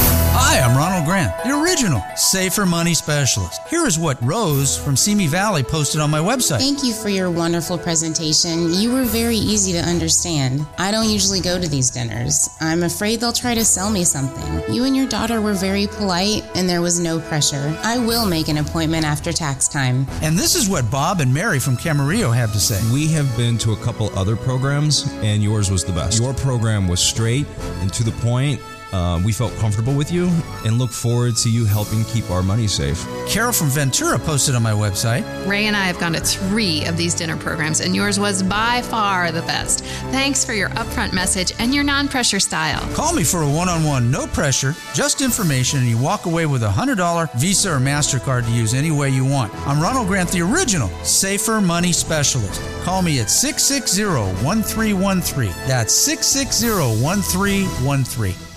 Hi, I'm Ronald Grant, the original Safer Money Specialist. Here is what Rose from Simi Valley posted on my website. Thank you for your wonderful presentation. You were very easy to understand. I don't usually go to these dinners. I'm afraid they'll try to sell me something. You and your daughter were very polite, and there was no pressure. I will make an appointment after tax time. And this is what Bob and Mary from Camarillo have to say. We have been to a couple other programs, and yours was the best. Your program was straight and to the point. Uh, we felt comfortable with you and look forward to you helping keep our money safe. Carol from Ventura posted on my website. Ray and I have gone to three of these dinner programs, and yours was by far the best. Thanks for your upfront message and your non-pressure style. Call me for a one-on-one, no pressure, just information, and you walk away with a one hundred dollars Visa or MasterCard to use any way you want. I'm Ronald Grant, the original Safer Money Specialist. Call me at six six zero, one three one three. That's six six zero, one three one three.